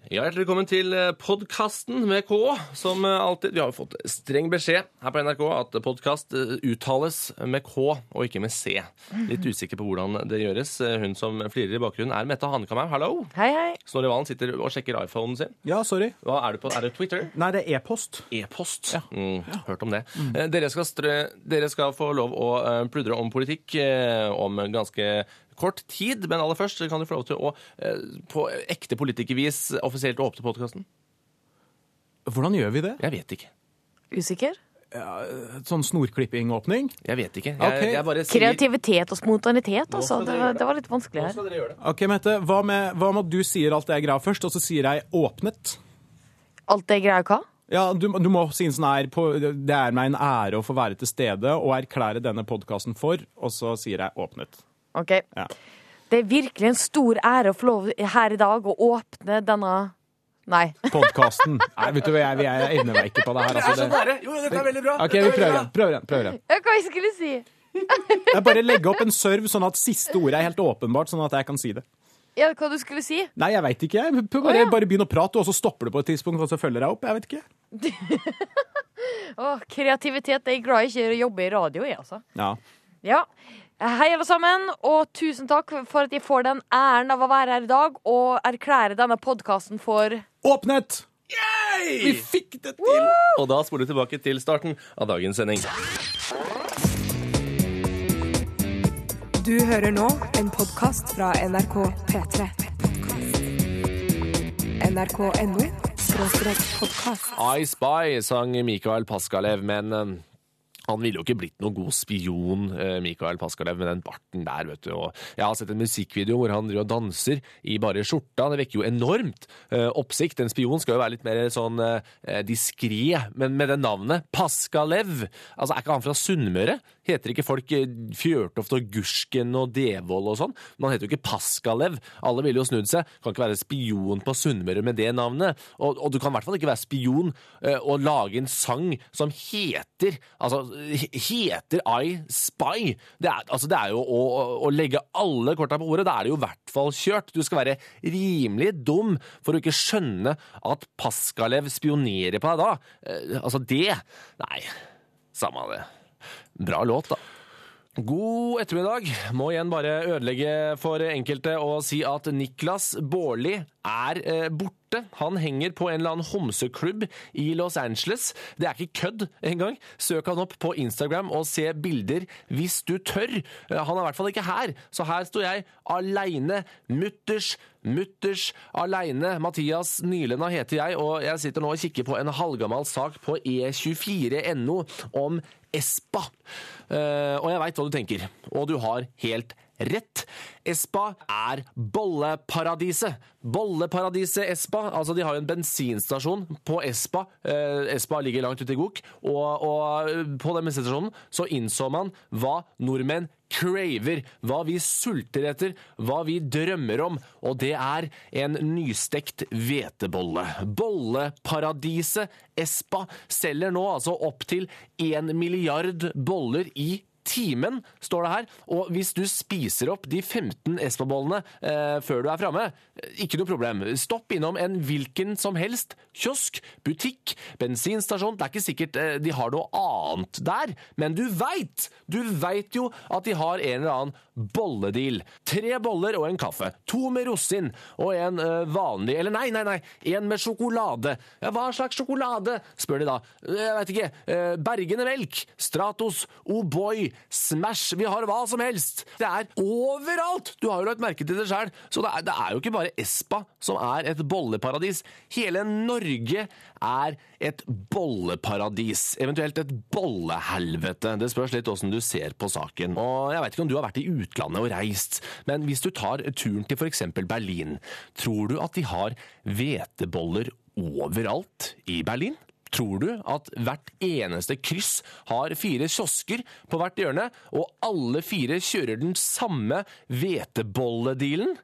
Ja, hjertelig velkommen til podcasten med K, som alltid, vi har jo fått streng beskjed her på NRK at podcast uttales med K og ikke med C. Litt usikker på hvordan det gjøres. Hun som flirer i bakgrunnen er Mette Hanekamhaug. Hallo! Hei, hei. Snorre Valen sitter og sjekker iPhonen sin. Ja, sorry. Hva er du på? Er det Twitter? Nei, det er e-post. E-post? Ja. Hørt om det. Dere skal få lov å pludre om politikk om ganske kort tid, men aller først kan du få lov til å på ekte politikervis offisielt åpne podcasten. Hvordan gjør vi det? Jeg vet ikke. Usikker? Sånn snorklipping-åpning? Jeg vet ikke. Ok. Jeg bare sier... Kreativitet og spontanitet, altså. Det var litt vanskelig her. Nå skal dere gjøre det. Ok, Mette, hva med at du sier alt det er greia først, og så sier jeg åpnet? Alt det greier hva? Ja, du må si en sånn her, det er meg en ære å få være til stede og erklære denne podcasten for, og så sier jeg åpnet. Ok. Ja. Det er virkelig en stor ære å få lov her i dag å åpne denne... Nei. Podcasten. Nei, vet du hva, vi er evneveike på det her. Det er så nære! Jo, dette er veldig bra! Ok, vi prøver igjen. Hva jeg skulle si? Jeg bare legger opp en serv sånn at siste ordet er helt åpenbart, sånn at jeg kan si det. Ja, hva du skulle si? Nei, jeg vet ikke. Bare begynn å prate, og så stopper du på et tidspunkt, og så følger jeg opp. Jeg vet ikke. Kreativitet, jeg er glad jeg ikke jobber i radio, jeg, altså. Ja. Ja. Hei alle sammen, og tusen takk for at jeg får den æren av å være her i dag og erklære denne podcasten for... Åpnet! Yay! Vi fikk det til! Og da spoler vi tilbake til starten av dagens sending. Du hører nå en podcast fra NRK P3. NRK.no/podcast. I Spy sang Mikael Paskalev, men han ville jo ikke blitt noen god spion, Mikael Paskalev, med den barten der, vet du. Og jeg har sett en musikkvideo hvor han driver og danser i bare skjorta. Det vekker jo enormt oppsikt. En spion skal jo være litt mer sånn diskret, men med det navnet, Paskalev. Altså, er ikke han fra Sunnmøre? Heter ikke folk Fjørtoft og Gursken og Devold og sånn? Man heter jo ikke Paskalev. Alle vil jo snudd seg. Kan ikke være spion på Sunnmøre med det navnet. Og du kan i hvert fall ikke være spion og lage en sang som heter I Spy. Det er jo å legge alle korta på ordet. Da er det jo i hvert fall kjørt. Du skal være rimelig dum for å ikke skjønne at Paskalev spionerer på deg da. Nei, samme av det. Bra låt, da. God ettermiddag. Må igjen bare ødelegge for enkelte og si at Niklas Baarli er borte. Han henger på en eller annen homseklubb i Los Angeles. Det er ikke kødd engang. Søk han opp på Instagram og se bilder hvis du tør. Han er i hvert fall ikke her, så her står jeg alene. Mutters alene. Mathias Nylenda heter jeg, og jeg sitter nå og kikker på en halvgammal sak på E24.no om Espa. Og jeg vet hva du tenker, og du har helt rett. Espa er bolleparadiset. Bolleparadiset Espa. Altså, de har jo en bensinstasjon på Espa. Espa ligger langt ute i Gok. Og på den bensinstasjonen så innså man hva nordmenn craver, hva vi sulter etter, hva vi drømmer om, og det er en nystekt hvetebolle. Bolleparadiset Espa selger nå altså opp til 1 milliard boller i timen, står det her. Og hvis du spiser opp de 15 Espa-bollene før du er fremme, ikke noe problem. Stopp innom en hvilken som helst kiosk, butikk, bensinstasjon. Det er ikke sikkert de har noe annet der, men du vet jo at de har en eller annen bolledeal. 3 boller og en kaffe. 2 med rosin og en vanlig, eller nei, en med sjokolade. Ja, hva slags sjokolade? Spør de da. Jeg vet ikke. Bergene melk, Stratos, O'boy, Smash. Vi har hva som helst. Det er overalt. Du har jo lagt merke til det selv. Så det er jo ikke bare Espa som er et bolleparadis. Hele Norge er et bolleparadis. Eventuelt et bollehelvete. Det spørs litt hvordan du ser på saken. Og jeg vet ikke om du har vært i utlandet og reist, men hvis du tar turen til for eksempel Berlin, tror du at de har hveteboller overalt i Berlin? Tror du at hvert eneste kryss har 4 kiosker på hvert hjørne, og alle 4 kjører den samme hvetebolledealen?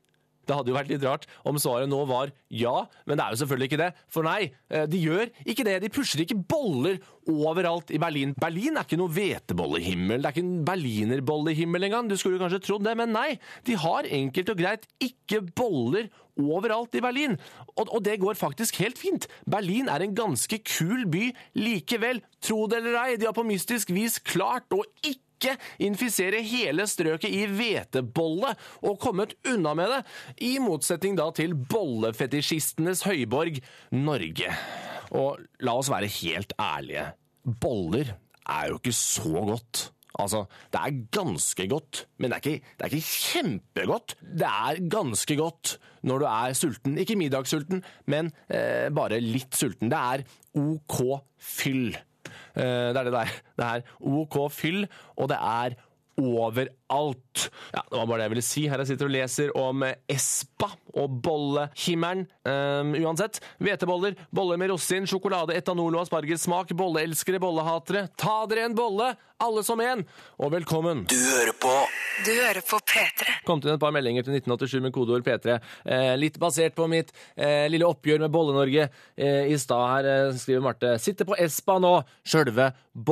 Det hadde jo vært litt rart om svaret nå var ja, men det er jo selvfølgelig ikke det. For nei, de gjør ikke det. De pusher ikke boller overalt i Berlin. Berlin er ikke noe hvetebollehimmel. Det er ikke en berlinerbollehimmel engang. Du skulle kanskje trodd det, men nei. De har enkelt og greit ikke boller overalt i Berlin. Og det går faktisk helt fint. Berlin er en ganske kul by likevel. Tro det eller ei, de har på mystisk vis klart å ikke infisere hele strøket i hvetebolle og kommet unna med det, i motsetning da til bollefetisjistenes høyborg, Norge. Og la oss være helt ærlige. Boller er jo ikke så godt. Altså, det er ganske godt, men det er ikke kjempegodt. Det er ganske godt når du er sulten. Ikke middagssulten, men bare litt sulten. Det er OK fyll. Det er det der. Det er OK fyll, og det er overalt. Ja, det var bare det jeg ville si. Her jeg sitter og leser om Espa og bollehimmelen. Uansett, hveteboller, boller med rosin, sjokolade, etanol og aspargessmak, bolleelskere, bollehatere. Ta dere en bolle, alle som en, og velkommen. Du hører på P3. Kom til et par meldinger til 1987 med kodeord P3. Litt basert på mitt lille oppgjør med Bolle-Norge. I stad her skriver Marte, sitter på Espa nå, selve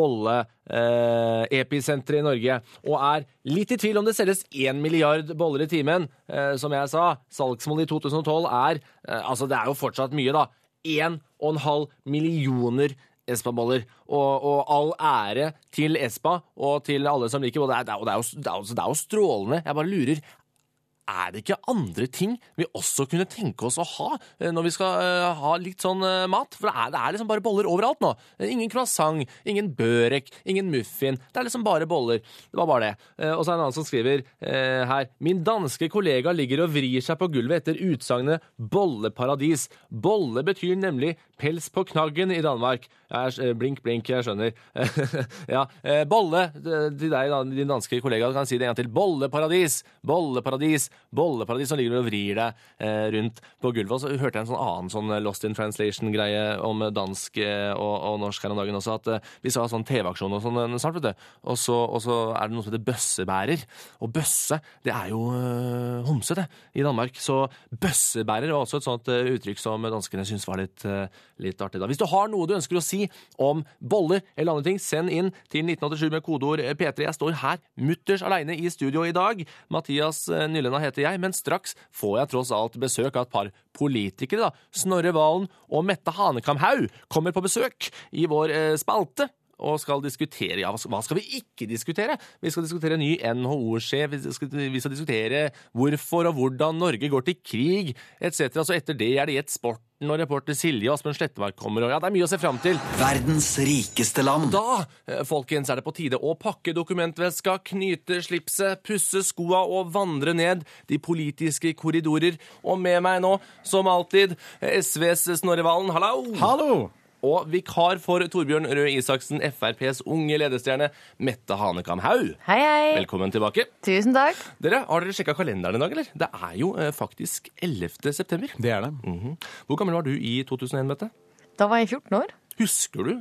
bolle-episenteret i Norge, og er litt i tvil om det selges 1 milliard boller i timen. Som jeg sa, salgsmålet i 2012 altså det er jo fortsatt mye da, 1,5 millioner Espa-boller, og all ære til Espa og til alle som liker boller. Det er jo strålende. Jeg bare lurer, er det ikke andre ting vi også kunne tenke oss å ha når vi skal ha litt sånn mat? For det er liksom bare boller overalt nå. Ingen croissant, ingen børek, ingen muffin. Det er liksom bare boller. Det var bare det. Og så er det en annen som skriver her, min danske kollega ligger og vrir seg på gulvet etter utsagnet bolleparadis. Bolle betyr nemlig pels på knaggen i Danmark. Blink, blink, jeg skjønner. Ja, bolle til deg, din danske kollega, kan si det en gang til. Bolleparadis, bolleparadis, bolleparadis som ligger og vrir deg rundt på gulvet. Og så hørte jeg en sånn annen sånn Lost in Translation-greie om dansk og norsk her om dagen også, at vi skal ha sånn TV-aksjon og sånn snart, vet du. Og så er det noe som heter bøssebærer. Og bøsse, det er jo homse, det, i Danmark. Så bøssebærer er også et sånt uttrykk som danskene synes var litt artig da. Hvis du har noe du ønsker å si om boller eller andre ting, send inn til 1987 med kodeord P3. Jeg står her mutters alene i studio i dag. Mathias Nyllena heter jeg, men straks får jeg tross alt besøk av et par politikere da. Snorre Valen og Mette Hanekamhaug kommer på besøk i vår spalte og skal diskutere, ja, hva skal vi ikke diskutere? Vi skal diskutere ny NHO-sjef, vi skal diskutere hvorfor og hvordan Norge går til krig, etc. Så etter det er det gitt sporten og reporter Silje og Asbjørn Slettemark kommer, og ja, det er mye å se frem til. Verdens rikeste land. Da, folkens, er det på tide å pakke dokumentveska, knyte slipset, pusse skoa og vandre ned de politiske korridorer. Og med meg nå, som alltid, SVs Snorre Valen. Hallo! Hallo! Og vikar for Torbjørn Røe Isaksen, FrPs unge ledestjerne, Mette Hanekamhaug. Hei, hei. Velkommen tilbake. Tusen takk. Har dere sjekket kalenderen i dag, eller? Det er jo faktisk 11. september. Det er det. Hvor gammel var du i 2001, Mette? Da var jeg 14 år. Husker du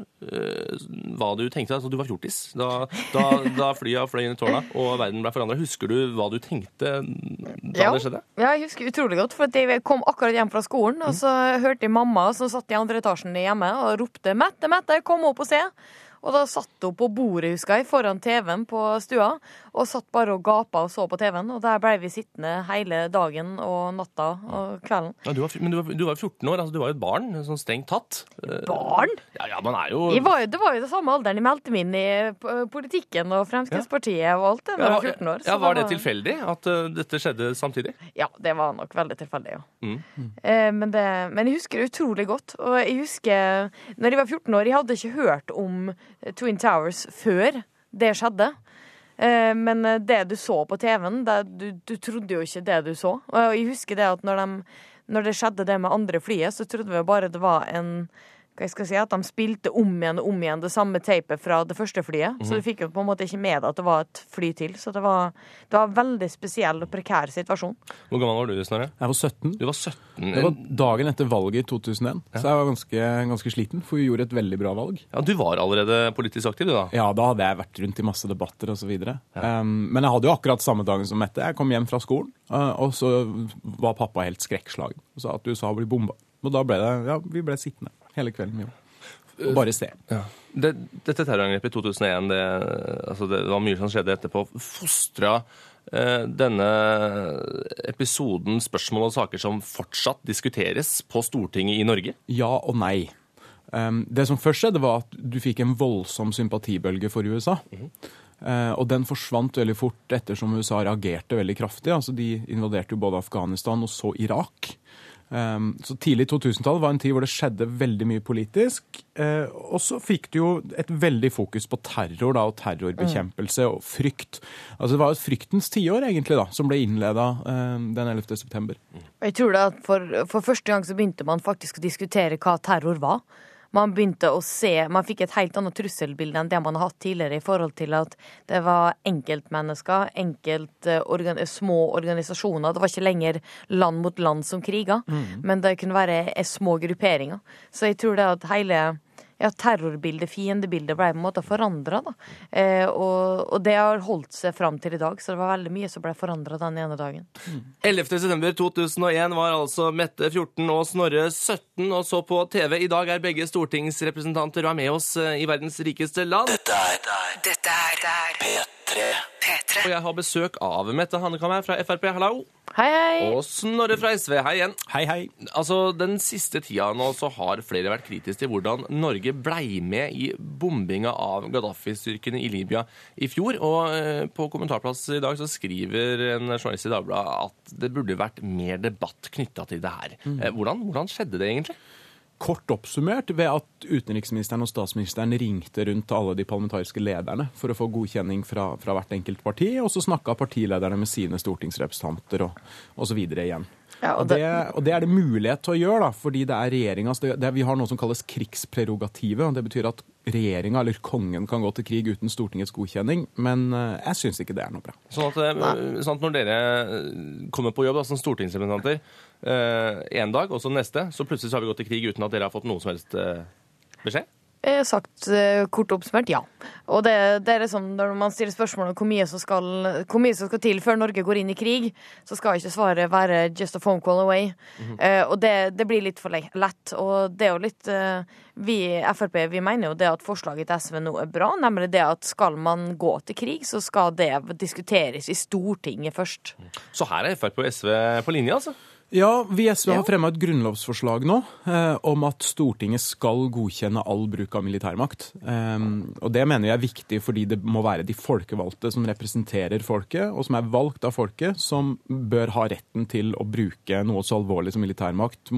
hva du tenkte? Altså, du var fjortis da flyet fløy inn i tårna og verden ble forandret. Husker du hva du tenkte da det skjedde? Ja, jeg husker utrolig godt, for jeg kom akkurat hjem fra skolen, og så hørte jeg mamma som satt i andre etasjen hjemme og ropte «Mette, Mette, kom opp og se!» Og da satt hun på bordet, husker jeg, foran TV-en på stua, og satt bare og gapa og så på TV-en, og der ble vi sittende hele dagen og natta og kvelden. Ja, men du var 14 år, altså du var jo et barn, sånn strengt tatt. Barn? Ja, man er jo... Det var jo det samme alderen. Jeg meldte meg inn i politikken og Fremskrittspartiet og alt det da jeg var 14 år. Ja, var det tilfeldig at dette skjedde samtidig? Ja, det var nok veldig tilfeldig, ja. Men jeg husker det utrolig godt, og jeg husker, når jeg var 14 år, jeg hadde ikke hørt om Twin Towers før det skjedde. Men det du så på TV-en, du trodde jo ikke det du så. Og jeg husker det at når det skjedde det med andre flyet, så trodde vi bare det var en hva jeg skal si, at de spilte om igjen det samme tapet fra det første flyet. Så du fikk jo på en måte ikke med at det var et fly til. Så det var en veldig spesiell og prekær situasjon. Hvor gammel var du, Snorre? Jeg var 17. Du var 17. Det var dagen etter valget i 2001, så jeg var ganske sliten, for vi gjorde et veldig bra valg. Ja, du var allerede politisk aktiv, du da? Ja, da hadde jeg vært rundt i masse debatter og så videre. Men jeg hadde jo akkurat samme dagen som Mette. Jeg kom hjem fra skolen, og så var pappa helt skrekkslagen og sa at USA blir bomba. Og da vi ble sittende hele kvelden, og bare se. Ja. Dette terrorangrepet i 2001, det var mye som skjedde etterpå. Fostret denne episoden spørsmål og saker som fortsatt diskuteres på Stortinget i Norge? Ja og nei. Det som først skjedde var at du fikk en voldsom sympatibølge for USA. Og den forsvant veldig fort ettersom USA reagerte veldig kraftig. Altså de invaderte jo både Afghanistan og så Irak. Så tidlig 2000-tallet var en tid hvor det skjedde veldig mye politisk, og så fikk du jo et veldig fokus på terror da, og terrorbekjempelse og frykt. Altså det var et fryktens tiår egentlig da, som ble innledet den 11. september. Jeg tror da at for første gang så begynte man faktisk å diskutere hva terror var. Man begynte å se, man fikk et helt annet trusselbilde enn det man har hatt tidligere i forhold til at det var enkeltmennesker, små organisasjoner. Det var ikke lenger land mot land som kriga, men det kunne være små grupperinger. Så jeg tror det at hele terrorbildet, fiendebildet ble på en måte forandret da. Og det har holdt seg fram til i dag, så det var veldig mye som ble forandret den ene dagen. 11. september 2001 var altså Mette 14 og Snorre 17 og så på TV. I dag er begge stortingsrepresentanter og er med oss i verdens rikeste land. Dette er P3. Og jeg har besøk av Mette Hanekam her fra FrP. Hallo. Hei, hei. Og Snorre fra SV. Hei igjen. Hei, hei. Altså, den siste tida nå så har flere vært kritiske til hvordan Norge blei med i bombinga av Gaddafi-styrkene i Libya i fjor. Og på kommentarplass i dag så skriver en journalist i Dagbladet at det burde vært mer debatt knytta til det her. Hvordan skjedde det egentlig? Kort oppsummert ved at utenriksministeren og statsministeren ringte rundt til alle de parlamentariske lederne for å få godkjenning fra hvert enkelt parti, og så snakket partilederne med sine stortingsrepresentanter og så videre igjen. Ja, og det er det mulighet til å gjøre, da, fordi det er regjeringens, vi har noe som kalles krigsprerogativet, og det betyr at regjeringen eller kongen kan gå til krig uten Stortingets godkjenning, men jeg synes ikke det er noe bra. Sånn at når dere kommer på jobb da, som stortingsrepresentanter, en dag, og så neste, så plutselig så har vi gått til krig uten at dere har fått noe som helst beskjed? Sagt kort oppsummert, ja. Og det er liksom, når man stiller spørsmål om hvor mye som skal til før Norge går inn i krig, så skal ikke svaret være just a phone call away. Og det blir litt for lett. Og det er jo litt vi i FrP, vi mener jo det at forslaget til SV nå er bra, nemlig det at skal man gå til krig, så skal det diskuteres i Stortinget først. Så her er FrP og SV på linje, altså? Ja, vi i SV har fremmet et grunnlovsforslag nå om at Stortinget skal godkjenne all bruk av militærmakt. Og det mener jeg er viktig fordi det må være de folkevalgte som representerer folket, og som er valgt av folket, som bør ha retten til å bruke noe så alvorlig som militærmakt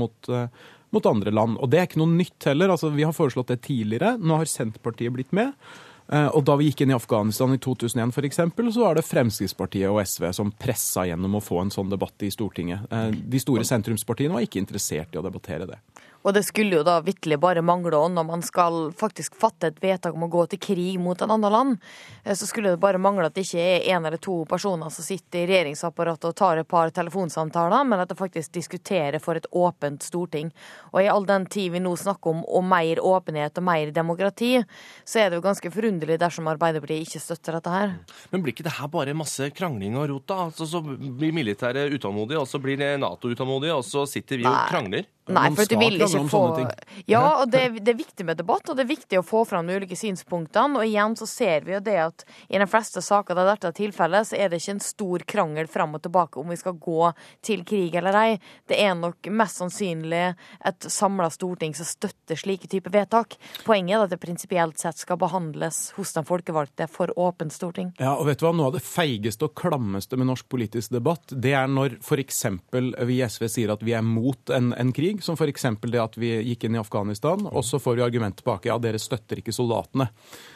mot andre land. Og det er ikke noe nytt heller. Altså, vi har foreslått det tidligere. Nå har Senterpartiet blitt med. Og da vi gikk inn i Afghanistan i 2001 for eksempel, så var det Fremskrittspartiet og SV som pressa gjennom å få en sånn debatt i Stortinget. De store sentrumspartiene var ikke interessert i å debattere det. Og det skulle jo da virkelig bare mangle når man skal faktisk fatte et vedtak om å gå til krig mot en annen land, så skulle det bare mangle at det ikke er en eller to personer som sitter i regjeringsapparatet og tar et par telefonsamtaler, men at det faktisk diskuterer for et åpent storting. Og i all den tid vi nå snakker om mer åpenhet og mer demokrati, så er det jo ganske forunderlig dersom Arbeiderpartiet ikke støtter dette her. Men blir ikke det her bare masse krangling og rot da? Altså, så blir militære utålmodige, og så blir NATO utålmodige, og så sitter vi og krangler. Nei, for det vil ikke få... Ja, og det er viktig med debatt, og det er viktig å få fram de ulike synspunktene, og igjen så ser vi jo det at i de fleste saker der dette er tilfellet, så er det ikke en stor krangel fram og tilbake om vi skal gå til krig eller ei. Det er nok mest sannsynlig et samlet storting som støtter slike typer vedtak. Poenget er at det prinsipielt sett skal behandles hos den folkevalgte for åpent storting. Ja, og vet du hva? Noe av det feigeste og klammeste med norsk politisk debatt, det er når for eksempel vi i SV sier at vi er mot en krig, som for eksempel det at vi gikk inn i Afghanistan, og så får vi argument tilbake, ja, dere støtter ikke soldatene.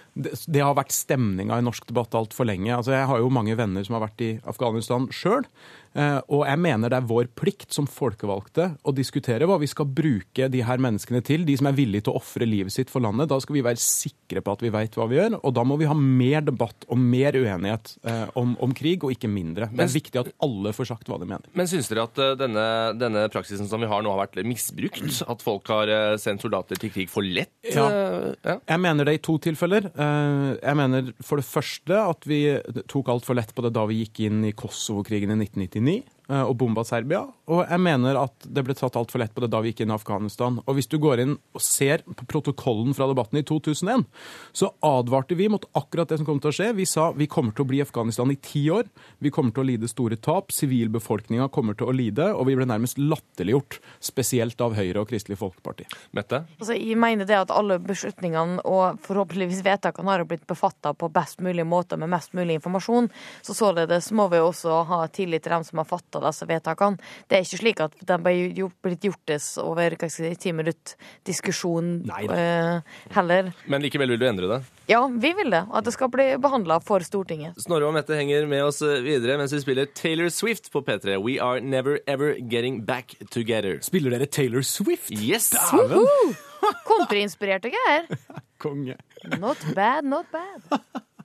Det har vært stemninga i norsk debatt alt for lenge. Altså, jeg har jo mange venner som har vært i Afghanistan selv, Og jeg mener det vår plikt som folkevalgte å diskutere hva vi skal bruke de her menneskene til, de som villige til å offre livet sitt for landet. Da skal vi være sikre på at vi vet hva vi gjør, og da må vi ha mer debatt og mer uenighet om krig, og ikke mindre. Det viktig at alle får sagt hva de mener. Men synes dere at denne praksisen som vi har nå har vært misbrukt? At folk har sendt soldater til krig for lett? Ja. Jeg mener det i 2 tilfeller. Jeg mener for det første at vi tok alt for lett på det da vi gikk inn i Kosovo-krigen i 1999 og bomba Serbia, og jeg mener at det ble tatt alt for lett på det da vi gikk inn i Afghanistan. Og hvis du går inn og ser på protokollen fra debatten i 2001, så advarte vi mot akkurat det som kom til å skje. Vi sa vi kommer til å bli i Afghanistan i 10 år, vi kommer til å lide store tap, sivilbefolkningen kommer til å lide, og vi ble nærmest latterliggjort, spesielt av Høyre og Kristelig Folkeparti. Mette? Altså, jeg mener det at alle beslutningene og forhåpentligvis vedtakene har blitt befattet på best mulig måte med mest mulig informasjon, så således må vi også ha tillit til dem som har fattet disse vedtakene. Det er ikke slik at de ble blitt gjortes over 10 minutter diskusjon heller. Men likevel vil du endre det? Ja, vi vil det. At det skal bli behandlet for Stortinget. Snorre og Mette henger med oss videre mens vi spiller Taylor Swift på P3. We are never ever getting back together. Spiller dere Taylor Swift? Yes! Countryinspirerte greier. Konge. Not bad, not bad.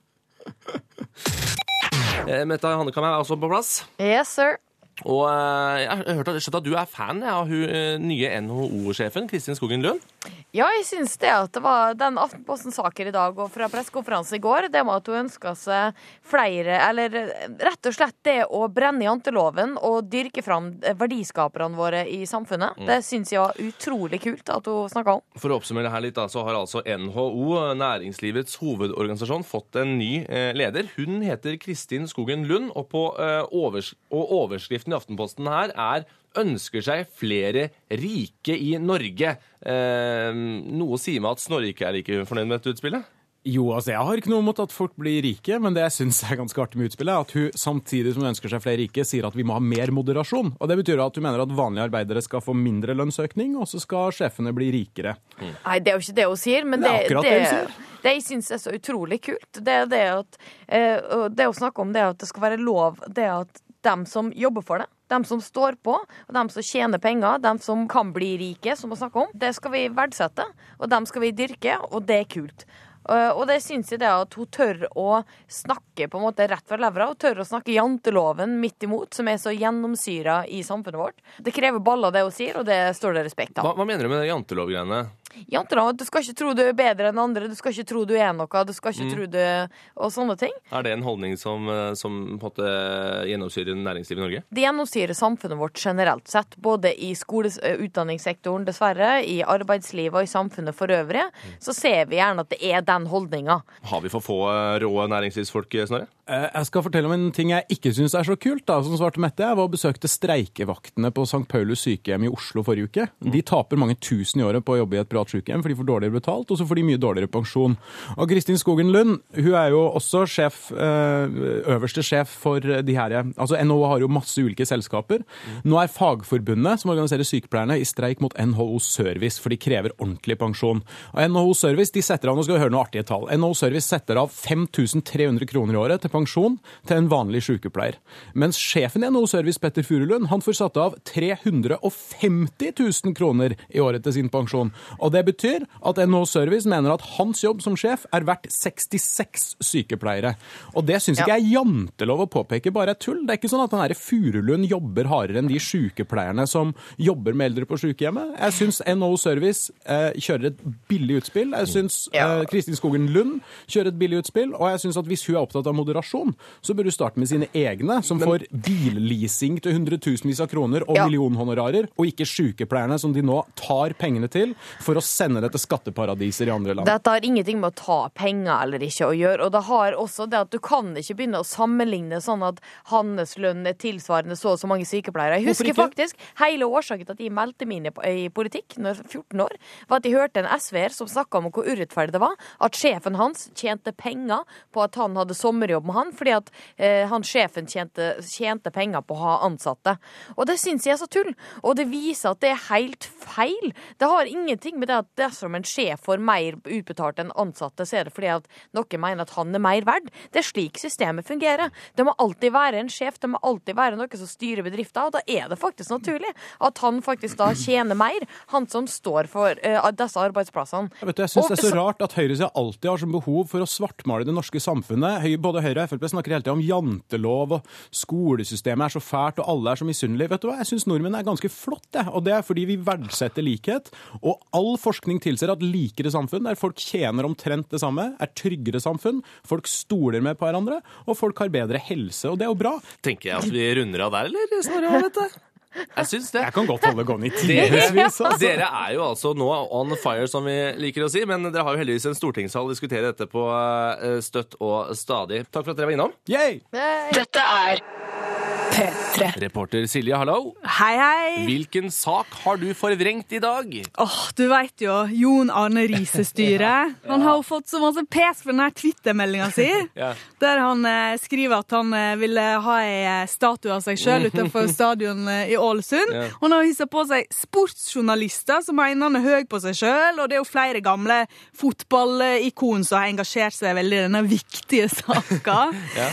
Mette Hannekam også på plass. Yes, sir. Og jeg har skjønt at du fan av hun nye NHO-sjefen, Kristin Skogen Lund. Ja, jeg synes det at det var den Aftenposten-saker i dag og fra pressekonferansen i går, det med at hun ønsket seg flere, eller rett og slett det å brenne janteloven og dyrke fram verdiskaperne våre i samfunnet. Det synes jeg var utrolig kult at hun snakket om. For å oppsummere det her litt, så har altså NHO, næringslivets hovedorganisasjon, fått en ny leder. Hun heter Kristin Skogen Lund, og overskriften i Aftenposten her ønsker seg flere rike i Norge. Noe sier meg at Snorre ikke like fornøyd med dette utspillet? Jo, altså jeg har ikke noe mot at folk blir rike, men det jeg synes ganske artig med utspillet, at hun samtidig som hun ønsker seg flere rike, sier at vi må ha mer moderasjon. Og det betyr at hun mener at vanlige arbeidere skal få mindre lønnsøkning, og så skal sjefene bli rikere. Nei, det er jo ikke det hun sier, men det hun sier. Det jeg synes er så utrolig kult, det er det at det å snakke om det at det skal være lov, det at dem som jobber for det, dem som står på, og dem som tjener penger, dem som kan bli rike, som vi snakker om, det skal vi verdsette, og dem skal vi dyrke, og det er kult. Og det synes jeg det at hun tør å snakke på en måte rett fra levra, og tør å snakke janteloven midt imot, som er så gjennomsyret i samfunnet vårt. Det krever baller det hun sier, og det står det respekt av. Hva mener du med jantelov-greiene? Jantelov, du skal ikke tro du er bedre enn andre, du skal ikke tro du er noe, du skal ikke tro du og sånne ting. Er det en holdning som på en måte gjennomsyrer næringslivet i Norge? Det gjennomsyrer samfunnet vårt generelt sett, både i utdanningssektoren dessverre, i arbeidslivet og i samfunnet for øvrig, så ser vi gjerne at det er den holdningen. Har vi for få rå næringslivsfolk, Snorre? Jeg skal fortelle om en ting jeg ikke synes er så kult, da, som svarte Mette. Jeg var og besøkte streikevaktene på St. Paulus sykehjem i Oslo forrige uke. De taper mange tusen i året på å jobbe i et privat sykehjem, for de får dårligere betalt, og så får de mye dårligere pensjon. Og Kristin Skogen Lund, hun er jo også øverste sjef for de her, altså NHO har jo masse ulike selskaper. Nå er Fagforbundet, som organiserer sykepleierne, i streik mot NHO Service, for de krever ordentlig pensjon. Og NHO Service, de setter av, nå skal vi høre noen artige tall, NHO Service setter av 5.300 kroner i året til pensjon til en vanlig sykepleier. Mens sjefen i NHO Service, Petter Furulund, han får satt av 350 000 kroner i året til sin pensjon. Og det betyr at NHO Service mener at hans jobb som sjef er verdt 66 sykepleiere. Og det synes ikke jeg er jantelov å påpeke, bare er tull. Det er ikke sånn at den her Furulund jobber hardere enn de sykepleierne som jobber med eldre på sykehjemmet. Jeg synes NHO Service kjører et billig utspill. Jeg synes Kristin Skogen Lund kjører et billig utspill, og jeg synes at hvis hun er opptatt av moderasjon, så bør du starte med sine egne, som får billeasing til hundretusenvis av kroner og millionhonorarer, og ikke sykepleierne som de nå tar pengene til for å sende det til skatteparadiser i andre land. Dette har ingenting med å ta penger eller ikke å gjøre, og det har også det at du kan ikke begynne å sammenligne sånn at hans lønn er tilsvarende så og så mange sykepleiere. Jeg husker faktisk hele årsaken til at jeg meldte meg inn i politikk når jeg var 14 år, var at jeg hørte en SV-er som snakket om hvor urettferdig det var at sjefen hans tjente penger på at han hadde sommerjobb med han, fordi at sjefen tjente penger på å ha ansatte. Og det synes jeg er så tull. Og det viser at det er helt feil. Det har ingenting med det at dersom en sjef får mer utbetalt enn ansatte, så er det fordi at noen mener at han er mer verd. Det er slik systemet fungerer. Det må alltid være en sjef, det må alltid være noe som styrer bedrifter, og da er det faktisk naturlig at han faktisk da tjener mer, han som står for disse arbeidsplassene. Jeg synes det er så rart at høyresiden alltid har som behov for å svartmale det norske samfunnet. Både Høyre og FrP snakker hele tiden om jantelov, og skolesystemet er så fælt, og alle er så misunnelige. Vet du hva? Jeg synes nordmenn er ganske flott, det. Og det er fordi vi verdsetter likhet, og all forskning tilser at likere samfunn, der folk tjener omtrent det samme, er tryggere samfunn, folk stoler mer på hverandre, og folk har bedre helse, og det er jo bra. Tenker jeg at vi runder av der, eller? Snorre, vet du? Jeg synes det. Jeg kan godt holde gående i tidsvis. Dere er jo altså nå on fire, som vi liker å si, men dere har jo heldigvis en stortingssal å diskutere dette på støtt og stadig. Takk for at dere var innom. Yay! Dette er P3. Reporter Silje, hallo. Hei, hei. Hvilken sak har du forvrengt i dag? Du vet jo, Jon Arne Riise-styret. Han har jo fått så masse pes for denne Twitter-meldinga si, der han skriver at han ville ha en statue av seg selv utenfor stadion i Ålesund. Han har hisset på seg sportsjournalister som mener han er høy på seg selv, og det er jo flere gamle fotballikon som har engasjert seg veldig i denne viktige saka.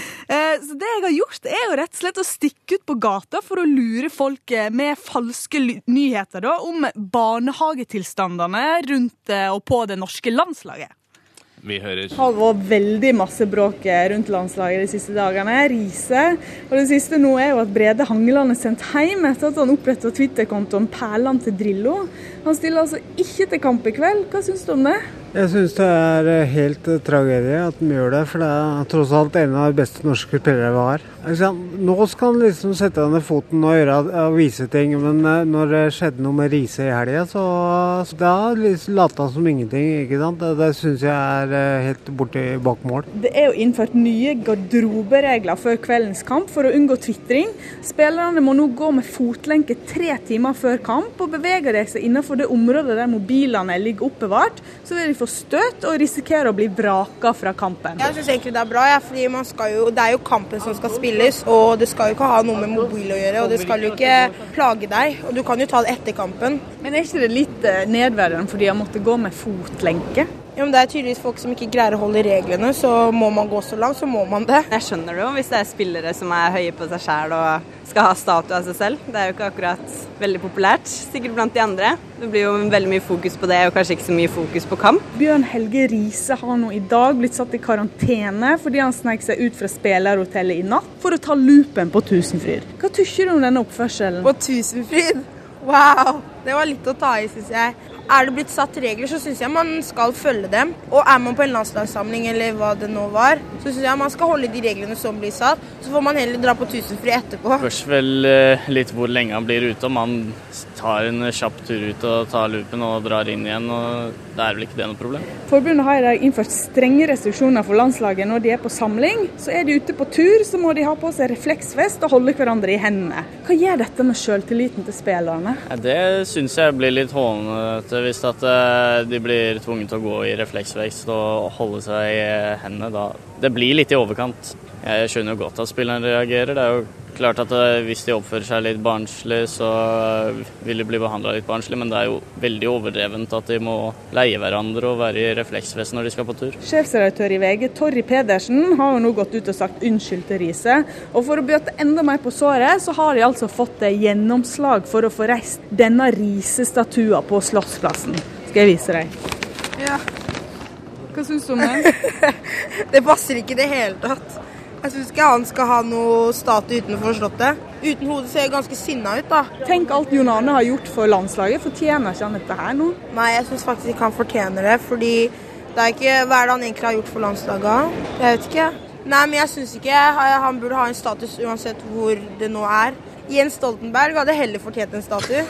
Så det jeg har gjort er jo rett og slett å stikke ut på gata for å lure folk med falske nyheter da, om barnehagetilstandene rundt og på det norske landslaget. Vi hører. Det har vært veldig masse bråk rundt landslaget de siste dagene. Riise. Og det siste nå er jo at Brede Hangeland er sendt hjem etter at han opprettet Twitter-kontoen Perland til Drillo. Han stiller altså ikke til kamp i kveld. Hva synes du om det? Jeg synes det er helt tragedie at de gjør det, for det er tross alt en av de beste norske spillere vi har. Nå skal han liksom sette ned foten og vise ting, men når det skjedde noe med Riise i helgen, så da liksom latet han som ingenting, ikke sant? Det synes jeg er helt borte bak mål. Det er jo innført nye garderoberegler før kveldens kamp for å unngå twittering. Spillerne må nå gå med fotlenke 3 timer før kamp, og beveger de seg innenfor det området der mobilene ligger oppbevart, så vil de få støt og risikere å bli vraka fra kampen. Jeg synes egentlig det er bra, fordi det er jo kampen som skal spilles, og det skal jo ikke ha noe med mobil å gjøre, og det skal jo ikke plage deg, og du kan jo ta det etter kampen. Men er ikke det litt nedverdigende fordi jeg måtte gå med fotlenke? Ja, men det er tydeligvis folk som ikke greier å holde reglene, så må man gå så langt, så må man det. Jeg skjønner det jo, hvis det er spillere som er høye på seg selv og skal ha statue av seg selv. Det er jo ikke akkurat veldig populært, sikkert blant de andre. Det blir jo veldig mye fokus på det, og kanskje ikke så mye fokus på kamp. Bjørn Helge Riise har nå i dag blitt satt i karantene fordi han snek seg ut fra spillerhotellet i natt for å ta loopen på Tusenfryd. Hva tykker du om denne oppførselen? På Tusenfryd? Wow! Det var litt å ta i, synes jeg. Er det blitt satt regler, så synes jeg man skal følge dem. Og er man på en landslagssamling, eller hva det nå var, så synes jeg man skal holde de reglene som blir satt. Så får man heller dra på Tusenfryd etterpå. Først vel litt hvor lenge han blir ute, og man tar en kjapp tur ut og tar loopen og drar inn igjen, og det er vel ikke det noe problem. Forbundet har i dag innført strenge restriksjoner for landslaget når de er på samling. Så er de ute på tur, så må de ha på seg refleksvest og holde hverandre i hendene. Hva gjør dette med selvtilliten til spillerne? Det synes jeg blir litt hånete hvis at de blir tvunget til å gå i refleksvest og holde seg i hendene. Da. Det blir litt i overkant. Jeg skjønner jo godt at spillerne reagerer. Det er jo klart at hvis de oppfører seg litt barnslig, så vil de bli behandlet litt barnslig, men det er jo veldig overdrevent at de må leie hverandre og være i refleksvest når de skal på tur. Sjefsredaktør i VG, Torry Pedersen, har jo nå gått ut og sagt unnskyld til Riise. Og for å bøte enda mer på såret, så har de altså fått gjennomslag for å få reist denne Riise-statua på Slottsplassen. Skal jeg vise deg? Ja. Hva synes du om det? Det passer ikke i det hele tatt. Jeg synes ikke han skal ha noe statue utenfor slottet. Uten hodet ser jeg ganske sinna ut, da. Tenk alt Jon Arne har gjort for landslaget. Fortjener ikke han dette her nå? Nei, jeg synes faktisk ikke han fortjener det, fordi det er ikke hva er det han egentlig har gjort for landslaget. Jeg vet ikke. Nei, men jeg synes ikke han burde ha en status uansett hvor det nå er. Jens Stoltenberg hadde heller fortjent en statue.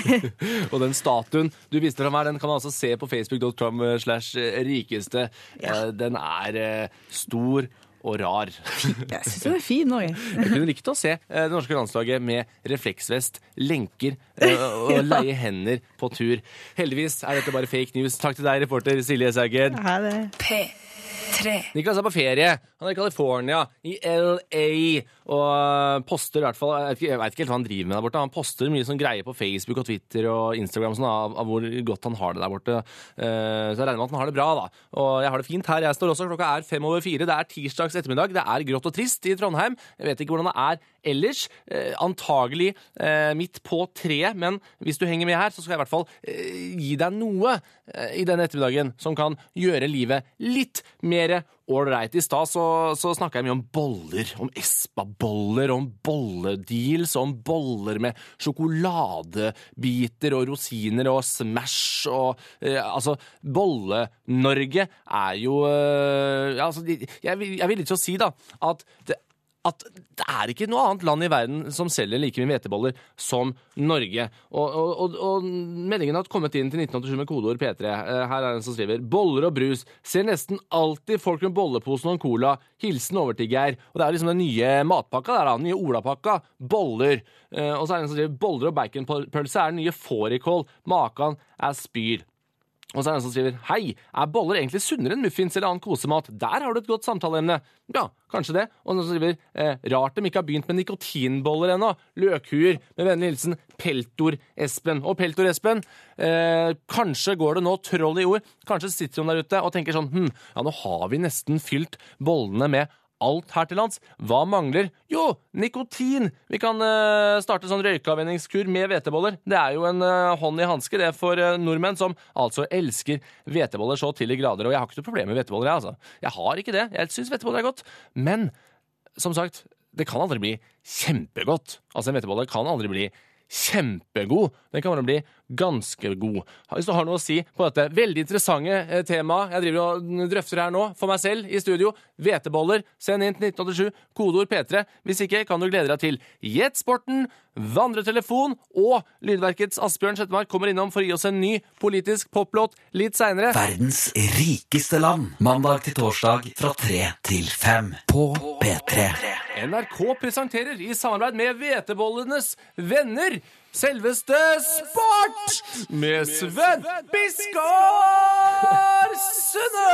Og den statuen du viste fram her, den kan man altså se på facebook.com/rikeste. Den er stor og rar. Jeg synes den er fin også. Jeg kunne likt å se det norske landslaget med refleksvest, lenker og leie hender på tur. Heldigvis er dette bare fake news. Takk til deg, reporter Silje Sagen. Ha det. P3. Niklas er på ferie. Han er i California, i LA. og poster i hvert fall, jeg vet ikke helt hva han driver med der borte, han poster mye sånn greier på Facebook og Twitter og Instagram sånn, av hvor godt han har det der borte. Så jeg regner med at han har det bra da. Og jeg har det fint her. Jeg står også, klokka 4:05. Det er tirsdags ettermiddag. Det er grått og trist i Trondheim. Jeg vet ikke hvordan det er ellers. Antagelig midt på 3, men hvis du henger med her, så skal jeg i hvert fall gi deg noe i denne ettermiddagen som kan gjøre livet litt mer ålreit. I stad så snakket jeg mye om boller, om Espa-boller, om bolledeals, om boller med sjokoladebiter og rosiner og Smash og altså, Bolle-Norge er jo altså, jeg vil ikke si da at det er ikke noe annet land i verden som selger like mye hveteboller som Norge. Og meldingen har kommet inn til 1987 med kodeord P3. Her er den som skriver: boller og brus. Ser nesten alltid folk med bolleposen og en cola. Hilsen over til Geir. Og det er liksom den nye matpakka der, den nye Olapakka. Boller. Og så er det den som skriver: boller og baconpølse er den nye fårikål. Makan er spyr. Og så er det en som skriver: hei, er boller egentlig sunnere enn muffins eller annen kosemat? Der har du et godt samtaleemne. Ja, kanskje det. Og så skriver: rart de ikke har begynt med nikotinboller ennå. Løkhuer. Med vennlig hilsen Peltor-Espen. Og Peltor-Espen, kanskje går det nå troll i ord. Kanskje sitter hun der ute og tenker sånn, ja, nå har vi nesten fylt bollene med alt her til lands. Hva mangler? Jo, nikotin! Vi kan starte sånn røykeavvenningskur med hveteboller. Det er jo en hånd i handske det for nordmenn som altså elsker hveteboller så til de grader. Og jeg har ikke noe problem med hveteboller, jeg, altså. Jeg har ikke det. Jeg synes hveteboller er godt. Men, som sagt, det kan aldri bli kjempegodt. Altså, en hvetebolle kan aldri bli kjempegod. Den kan bare bli ganske god. Hvis du har noe å si på dette veldig interessante temaet jeg driver og drøfter her nå for meg selv i studio, hveteboller, send inn til 1987, kodeord P3. Hvis ikke kan du glede deg til Jetsporten, Vandretelefon og Lydverkets Asbjørn Sjettemark kommer innom for å gi oss en ny politisk poplåt litt senere. Verdens rikeste land, mandag til torsdag fra 3 til 5 på P3. NRK presenterer i samarbeid med hvetebollenes venner selveste Sport med Sven Biskar Sunde!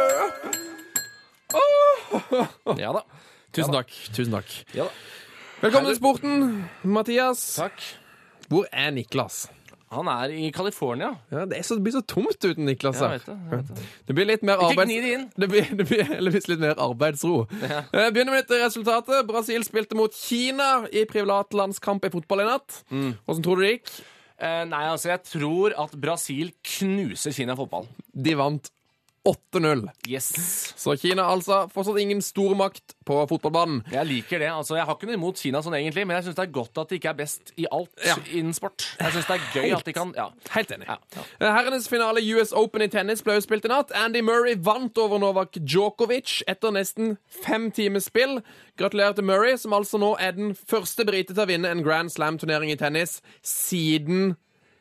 Ja da. Tusen takk. Ja da. Velkommen til sporten, Mathias. Takk. Hvor er Niklas? Han er i California. Ja, det blir så tomt uten Niklas. Jeg vet det. Det blir litt mer Ikke gni det inn. Det blir heldigvis litt mer arbeidsro. Ja. Begynner med dette resultatet. Brasil spilte mot Kina i privatlandskamp i fotball i natt. Hvordan tror du det gikk? Nei, altså jeg tror at Brasil knuser Kina i fotball. De vant 8-0. Yes. Så Kina altså fortsatt ingen stormakt på fotballbanen. Jeg liker det. Altså, jeg har ikke noe imot Kina sånn egentlig, men jeg synes det er godt at de ikke er best i alt innen sport. Jeg synes det er gøy at de kan... Ja. Helt enig. Ja. Herrenes finale US Open i tennis ble jo spilt i natt. Andy Murray vant over Novak Djokovic etter nesten 5 timers spill. Gratulerer til Murray, som altså nå er den første brite til å vinne en Grand Slam-turnering i tennis siden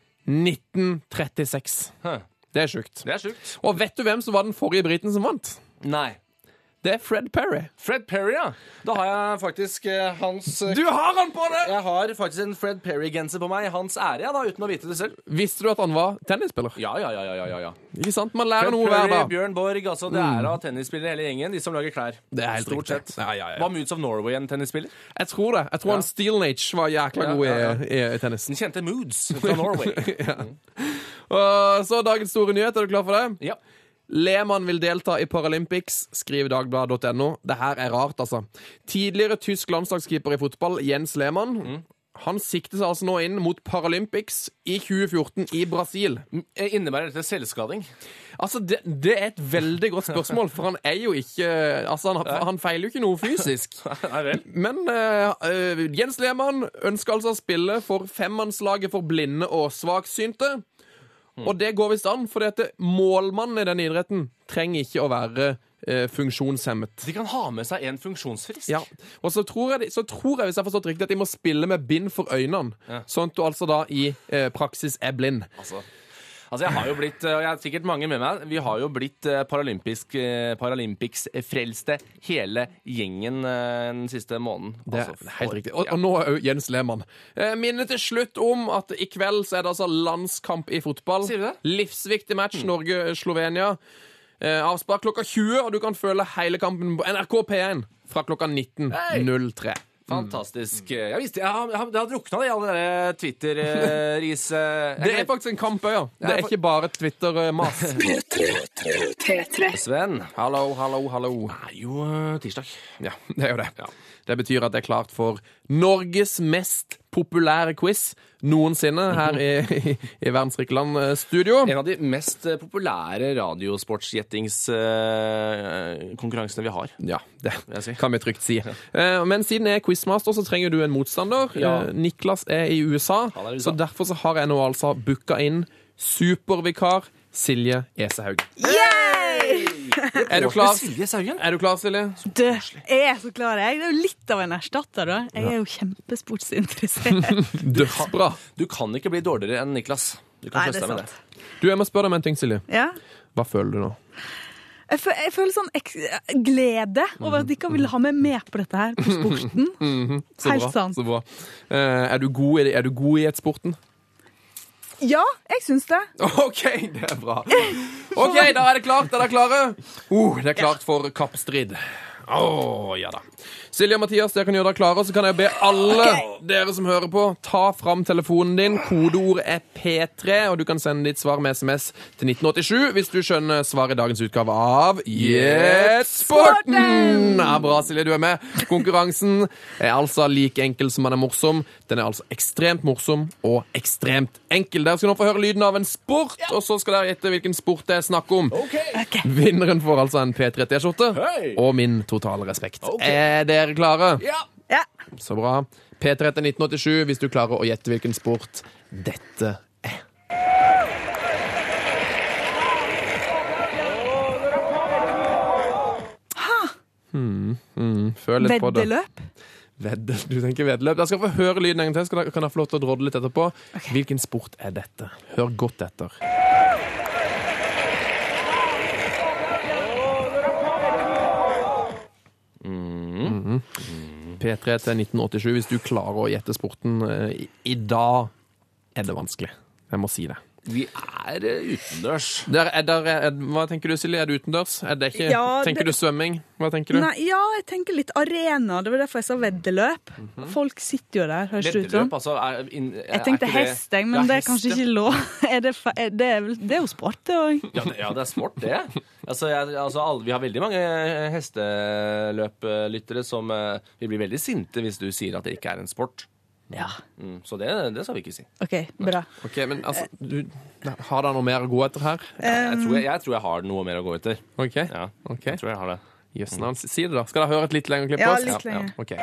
1936. Det er sjukt. Og vet du hvem som var den forrige briten som vant? Nei. Det er Fred Perry. Fred Perry, ja. Da har jeg faktisk hans... Du har han på det! Jeg har faktisk en Fred Perry-genser på meg. Hans ære, ja, da, uten å vite det selv. Visste du at han var tennisspiller? Ja. Ikke sant? Man lærer Fred noe hver dag. Perry, Bjørn Borg, altså det er av tennisspillere hele gjengen. De som lager klær. Det er helt stort riktig. sett. Ja. Var Moods of Norway en tennisspiller? Jeg tror det. Jeg tror han Steel Nage var jækla god i tennis. Den kjente Moods fra Norway. Og så dagens store nyhet. Er du klar for det? Ja. Lehmann vil delta i Paralympics, skriver Dagbladet.no. Det her er rart, altså. Tidligere tysk landslagskeeper i fotball, Jens Lehmann, han sikter seg altså nå inn mot Paralympics i 2014 i Brasil. Innebærer dette selvskading? Altså, det er et veldig godt spørsmål, for han er jo ikke... Altså, han feiler jo ikke noe fysisk. Nei vel. Men Jens Lehmann ønsker altså å spille for 5-mannslaget for blinde og svaksynte. Og det går visst an, for målmannen i den idretten trenger ikke å være funksjonshemmet. De kan ha med seg en funksjonsfrisk. Ja, og så tror jeg, hvis jeg har forstått riktig, at de må spille med bind for øynene, sånn at du altså da i praksis er blind. Altså jeg har jo blitt, og jeg har sikkert mange med meg, vi har jo blitt Paralympics-frelste hele gjengen den siste månden. Det er helt riktig. Og nå er jo Jens Lehmann. Minne til slutt om at i kveld så er det altså landskamp i fotball. Sier du det? Livsviktig match, Norge-Slovenia. Avspark klokka 20, og du kan følge hele kampen på NRK P1 fra klokka 19.03. Fantastisk. Jeg visste, jeg har druknet i alle dere Twitter-ris... Det er faktisk en kamp, ja. Det er ikke bare Twitter-mas. P3. Sven. Hallo. Det er jo tirsdag. Ja, det er jo det. Ja. Det betyr at det er klart for Norges mest populære quiz noensinne her i Verdensrike Land studio. En av de mest populære radiosportsgjettingskonkurransene vi har. Ja, det kan vi trygt si. Men siden jeg er quizmaster, så trenger du en motstander. Ja. Niklas er i USA, så derfor så har jeg nå altså booket inn supervikar Silje Esehaug. Er du klar? Er du klar, Silje? Jeg er så klar, jeg. Det er jo litt av en erstatter, da. Jeg er jo kjempesportsinteressert. Dødsbra. Du kan ikke bli dårligere enn Niklas. Du kan trøste deg med det. Du, jeg må spørre deg om en ting, Silje. Ja? Hva føler du nå? Jeg føler sånn glede over at de ikke vil ha meg med på dette her, på sporten. Helt sant. Så bra. Er du god i et sporten? Ja, jeg syns det. OK, det er bra. OK, da er det klart. Er dere klare? Det er klart for kappstrid. Ja da. Silje og Mathias, dere kan gjøre dere klare, så kan jeg be alle dere som hører på, ta fram telefonen din. Kodeord er P3, og du kan sende ditt svar med SMS til 1987 hvis du skjønner svaret i dagens utgave av Gjett Sporten! Ja, bra, Silje, du er med. Konkurransen er altså like enkel som man er morsom. Den er altså ekstremt morsom og ekstremt enkel. Dere skal nå få høre lyden av en sport, og så skal dere gjette hvilken sport det er snakk om. Vinneren får altså en P3-T-skjorte og min totale respekt. Er dere klare? Ja. Så bra. P3 til 1987 hvis du klarer å gjette hvilken sport dette er. Føl litt på det. Veddeløp? Du tenker veddeløp. Jeg skal få høre lyden en gang til, så kan jeg få lov til å drodle litt etterpå. Hvilken sport er dette? Hør godt etter. P3 til 1987 hvis du klarer å gjette sporten. I dag er det vanskelig. Jeg må si det. Vi er utendørs. Hva tenker du, Silje? Er du utendørs? Tenker du svømming? Hva tenker du? Nei, jeg tenker litt arena. Det var derfor jeg sa veddeløp. Folk sitter jo der, høres det ut som. Altså, jeg tenkte hest, men det er kanskje ikke lov. Det er jo sport, det òg. Ja, det er sport, det. Vi har veldig mange hesteløplyttere som vi blir veldig sinte hvis du sier at det ikke er en sport. Ja. Så det skal vi ikke si. Ok, bra. Ok, men altså, har du noe mer å gå etter her? Jeg tror jeg har noe mer å gå etter. Ok. Ja, jeg tror jeg har det. Jøssen, si det da. Skal dere høre et litt lengre klipp på oss? Ja, litt lenger. Ok.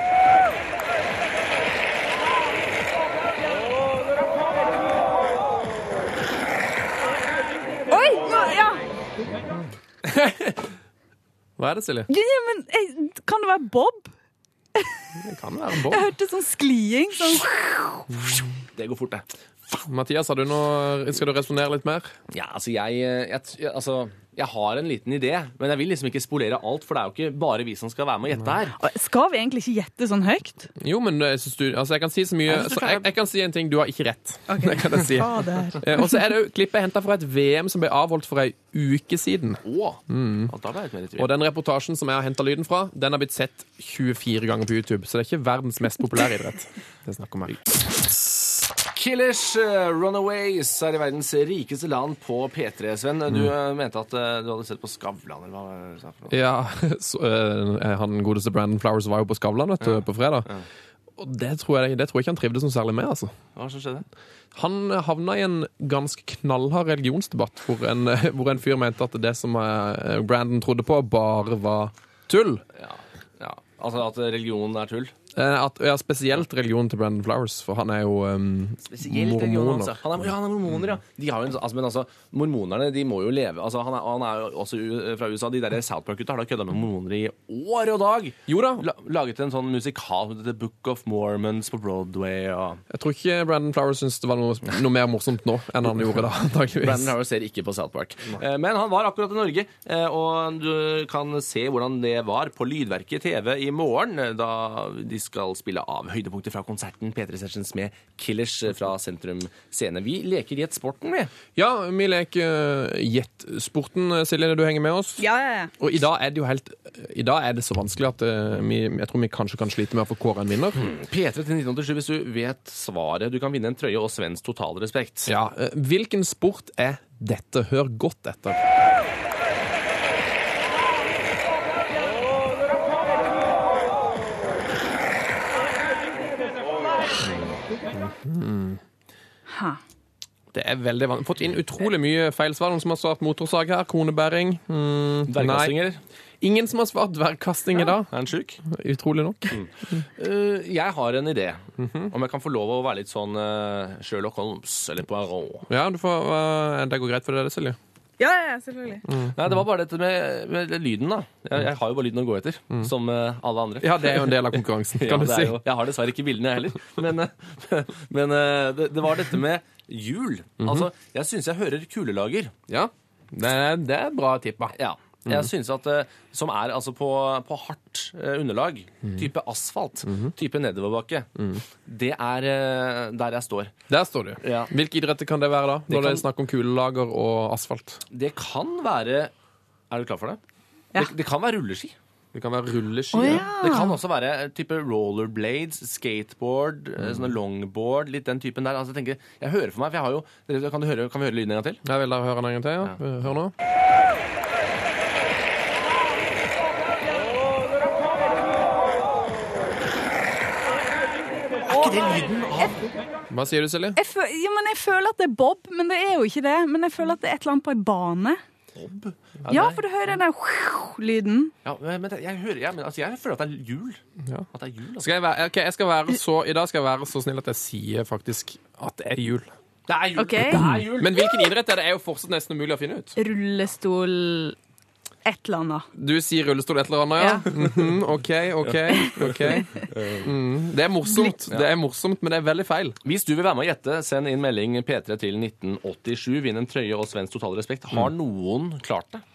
Hva er det, Silje? Ja, men kan det være Bob? Det kan være Bob. Jeg hørte sånn skliing. Sånn. Det går fort, det. Mathias, skal du responere litt mer? Ja, jeg har en liten idé, men jeg vil liksom ikke spolere alt, for det er jo ikke bare vi som skal være med å gjette her. Skal vi egentlig ikke gjette sånn høyt? Jo, men jeg kan si så mye. Jeg kan si en ting, du har ikke rett. Okay. Det kan jeg si. Og så er det jo klippet hentet fra et VM som ble avholdt for en uke siden. Og den reportasjen som jeg har hentet lyden fra, den har blitt sett 24 ganger på YouTube, så det er ikke verdens mest populære idrett. Det snakker om her. Killers Runaways er i verdens rikeste land på P3, Sven. Du mente at du hadde sett på Skavlan, eller hva var det for noe? Ja, han godeste Brandon Flowers var jo på Skavlan, på fredag. Ja. Og det tror jeg ikke han trivdes noe særlig med, altså. Hva som skjedde? Han havna i en ganske knallhard religionsdebatt, hvor en fyr mente at det som Brandon trodde på, bare var tull. Ja. Altså at religion er tull? Spesielt religionen til Brandon Flowers, for han er jo mormoner. Han er mormoner, ja. De har jo men mormonerne, de må jo leve. Altså, han er jo også fra USA. De der South Park-gutta har da kødda med mormoner i år og dag. Jo da. Laget en sånn musikal, The Book of Mormons på Broadway. Jeg tror ikke Brandon Flowers syntes det var noe mer morsomt nå enn han gjorde da, antageligvis. Brandon Flowers ser ikke på South Park. Men han var akkurat i Norge, og du kan se hvordan det var på Lydverket TV i morgen, da de skal spille av høydepunkter fra konserten P3 Sessions med Killers fra Sentrum Scene. Vi leker Gjett Sporten, vi. Ja, vi leker Gjett Sporten, Silje, du henger med oss. Ja. Og i dag er det så vanskelig at jeg tror vi kanskje kan slite med å få kåre en vinner. P3 til 1987 hvis du vet svaret. Du kan vinne en trøye og Svens totalrespekt. Ja, hvilken sport er dette? Hør godt etter. Det er veldig vanlig. Fått inn utrolig mye feilsvar. Noen som har svart motorsag her, konebæring. Dvergkasting, eller? Ingen som har svart dvergkasting i dag. Er den syk? Utrolig nok. Jeg har en idé. Om jeg kan få lov å være litt sånn Sherlock Holmes eller Poirot. Ja, det går greit for deg, Silje. Ja, selvfølgelig. Nei, det var bare dette med lyden, da. Jeg har jo bare lyden å gå etter, som alle andre. Ja, det er jo en del av konkurransen, kan du si. Jeg har dessverre ikke bildene heller. Men det var dette med hjul. Altså, jeg synes jeg hører kulelager. Ja, det er et bra tipp, da. Ja. Jeg synes at som er altså på hardt underlag, type asfalt, type nedoverbakke, det er der jeg står. Der står du. Ja. Hvilke idretter kan det være da, når det er snakk om kulelager og asfalt? Det kan være... Er du klar for det? Ja. Det kan være rulleski. Det kan være rulleski. Ja. Det kan også være type rollerblades, skateboard, sånne longboard, litt den typen der. Altså, jeg hører for meg, for jeg har jo... Kan vi høre lyden en gang til? Jeg vil da høre den en gang til, ja. Hør nå. Det lyden av... Hva sier du, Silje? Jeg føler at det er bob, men det er jo ikke det. Men jeg føler at det er et eller annet på en bane. Bob? Ja, for du hører den der lyden. Ja, men jeg føler at det er jul. Ja. At det er jul, altså. I dag skal jeg være så snill at jeg sier faktisk at det er jul. Det er jul. Okay. Det er jul. Men hvilken idrett er det? Er jo fortsatt nesten umulig å finne ut. Rullestol... et eller annet. Du sier rullestol et eller annet, ja? Ok. Det er morsomt. Det er morsomt, men det er veldig feil. Hvis du vil være med å gjette, send inn melding P3 til 1987. Vinn en trøye og Svens totalrespekt. Har noen klart det?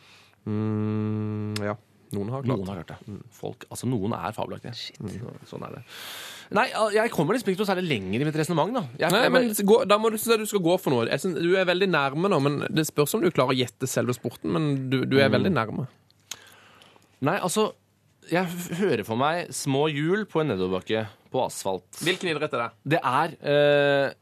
Ja. Noen har klart det. Noen er fabelaktige. Sånn er det. Nei, jeg kommer liksom ikke til å særlig lenger i mitt resonemang, da. Da må du synes at du skal gå for noe. Jeg synes, du er veldig nærme nå, men det spørs om du klarer å gjette selve sporten, men du er veldig nærme. Nei, altså, jeg hører for meg små hjul på en nedoverbakke på asfalt. Hvilken idrett er det? Det er...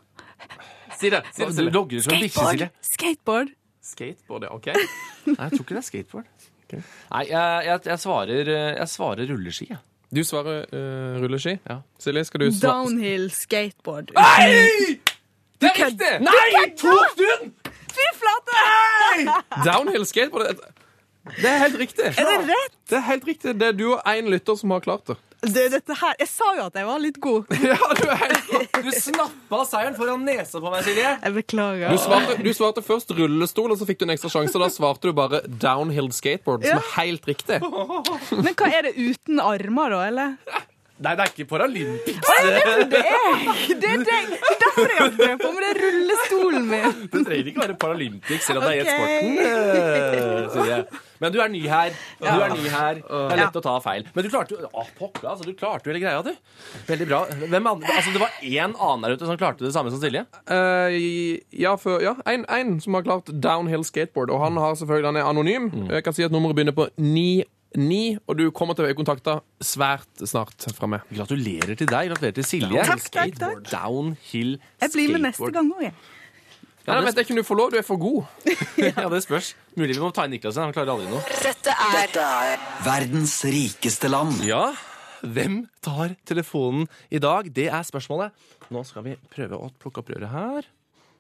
Si det. Du logger som en bikkje, Silje. Skateboard, ja, ok. Nei, jeg tror ikke det er skateboard. Okay. Nei, jeg svarer rulleski, jeg. Du svarer rulleski? Ja. Silje, skal du svare? Downhill skateboard. Nei! Det er riktig! Nei, tok du den? Fy flate! Downhill skateboard, det er helt riktig. Er det rett? Det er helt riktig. Det er du og en lytter som har klart det. Dette her, jeg sa jo at jeg var litt god. Ja, du er helt god. Du snappet seieren foran nesa på meg, Silje. Jeg beklager. Du svarte først rullestol, og så fikk du en ekstra sjanse. Da svarte du bare downhill skateboard, som er helt riktig. Men hva er det uten armer da, eller? Nei, det er ikke Paralympics. Det er derfor jeg har prøvd på med det rullestolen min. Det trenger ikke være Paralympics, selv om det er sporten, Silje. Men du er ny her. Det er lett å ta feil. Men du klarte jo du klarte jo hele greia, du. Veldig bra. Det var en annen der ute som klarte det samme som Silje? En som har klart downhill skateboard, og han er anonym. Jeg kan si at nummeret begynner på 9, og du kommer til å være kontaktet svært snart fra meg. Gratulerer til deg, gratulerer til Silje. Takk. Downhill skateboard. Jeg blir med neste gang også, jeg. Ja, men vet jeg ikke om du får lov, du er for god. Ja, det spørs. Mulig vi må ta inn Niklasen, han klarer aldri noe. Dette er verdens rikeste land. Ja, hvem tar telefonen i dag? Det er spørsmålet. Nå skal vi prøve å plukke opp røret her.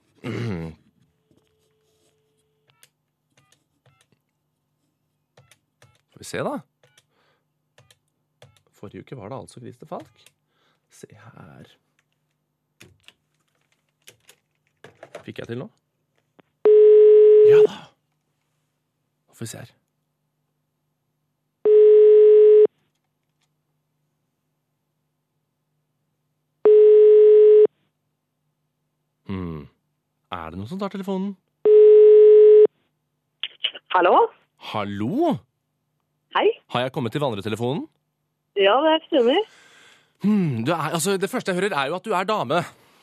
Får vi se da. Forrige uke var det altså Christer Falk. Se her. Fikk jeg til nå? Ja da. Nå får vi se her. Er det noen som tar telefonen? Hallo? Hallo? Hei. Har jeg kommet til vandretelefonen? Ja, det stemmer. Det første jeg hører er jo at du er dame.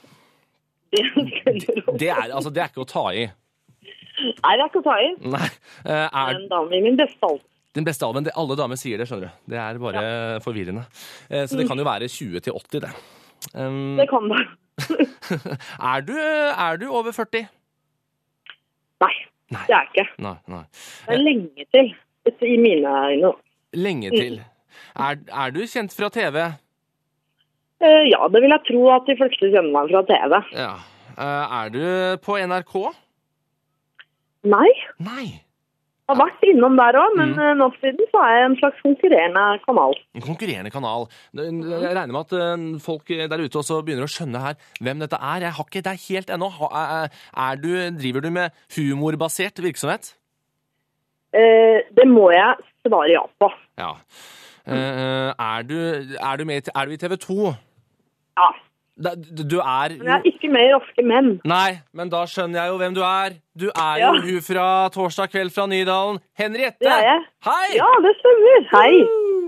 Det er ikke å ta i. Nei, det er ikke å ta i. Nei. En dame i min beste alder. Den beste alven, alle damer sier det, skjønner du. Det er bare forvirrende. Så det kan jo være 20 til 80, det. Det kan det. Er du over 40? Nei, det er ikke. Nei. Det er lenge til, i mine øyne. Lenge til. Er du kjent fra TV? Ja, det vil jeg tro at de fleste kjenner meg fra TV. Ja. Er du på NRK? Nei. Nei. Jeg har vært innom der også, men nå for tiden så er jeg en slags konkurrerende kanal. En konkurrerende kanal. Jeg regner med at folk der ute også begynner å skjønne her hvem dette er. Jeg har ikke det helt ennå. Driver du med humorbasert virksomhet? Det må jeg svare ja på. Ja. Er du i TV 2? Ja. Du er jo... Men jeg er ikke med i Raske menn. Nei, men da skjønner jeg jo hvem du er. Du er jo hun fra Torsdag kveld fra Nydalen. Henriette! Det er jeg. Hei! Ja, det stemmer. Hei!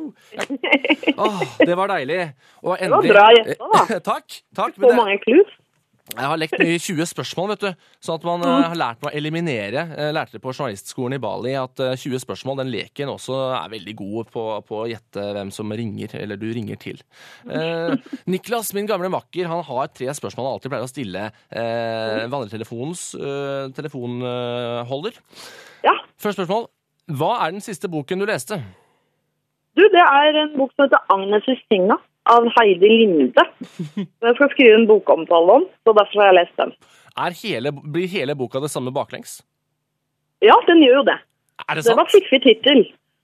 Det var deilig. Og endelig... Det var bra gjetta, da. Takk. Så mange klus. Jeg har lekt mye 20 spørsmål, vet du. Sånn at man har lært meg å eliminere. Jeg lærte det på journalistskolen i Bali at 20 spørsmål, den leken også er veldig god på å gjette hvem som ringer, eller du ringer til. Niklas, min gamle makker, han har 3 spørsmål han alltid pleier å stille vandretelefonens telefonholder. Ja. Første spørsmål. Hva er den siste boken du leste? Det er en bok som heter Agnes i senga. Av Heidi Linde. Jeg skal skrive en bokomtale om, så derfor har jeg lest den. Blir hele boka det samme baklengs? Ja, den gjør jo det. Er det sant? Det var fiffig tittel.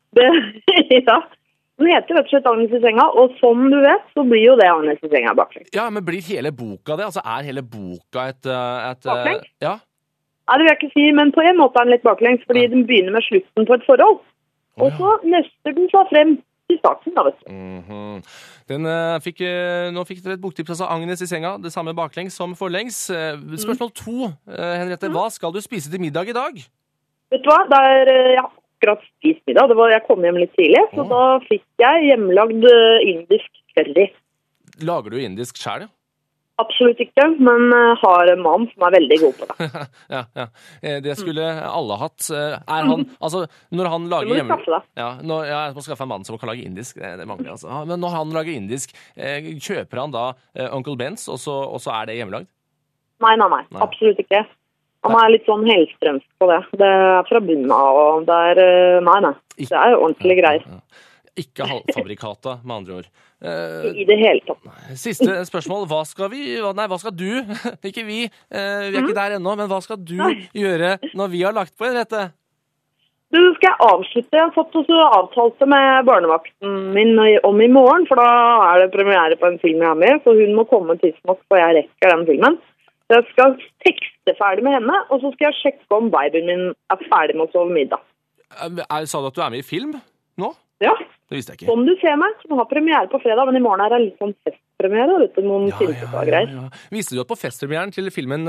Ja. Den heter rett og slett Agnes i senga, og som du vet, så blir jo det Agnes i senga baklengs. Ja, men blir hele boka det? Altså, er hele boka et baklengs? Ja. Nei, det vil jeg ikke si, men på en måte er den litt baklengs, fordi den begynner med slutten på et forhold. Og så nøster den seg frem til starten, da, vet du. Nå fikk dere et boktips, altså Agnes i senga, det samme baklengs som forlengs. Spørsmål 2, Henriette, hva skal du spise til middag i dag? Vet du hva, jeg har akkurat spist middag, jeg kom hjem litt tidlig, så da fikk jeg hjemmelagd indisk curry. Lager du indisk selv, ja? Absolutt ikke, men har en mann som er veldig god på det. Ja. Det skulle alle hatt. Altså, når han lager hjemme... Du må skaffe deg. Ja, jeg må skaffe en mann som kan lage indisk. Det mangler, altså. Men når han lager indisk, kjøper han da Uncle Ben's, og så er det hjemmelagd? Nei, absolutt ikke. Han er litt sånn helstrømsk på det. Det er fra bunnen av, og det er... Nei. Det er jo ordentlig greier. Ikke halvfabrikata, med andre ord. I det hele tatt. Siste spørsmål. Hva skal du? Ikke vi. Vi er ikke der ennå, men hva skal du gjøre når vi har lagt på Henriette? Du, skal jeg avslutte? Jeg har fått også avtalt det med barnevakten min om i morgen, for da er det premiere på en film jeg er med, så hun må komme tidsnok, for jeg rekker den filmen. Så jeg skal tekste ferdig med henne, og så skal jeg sjekke om babyen min er ferdig med å sove middag. Sa du at du er med i film nå? Ja. Det visste jeg ikke. Som du ser meg, som har premiere på fredag, men i morgen er det litt sånn festpremiere, noen filmfestivalgreier. Ja. Visste du at på festpremieren til filmen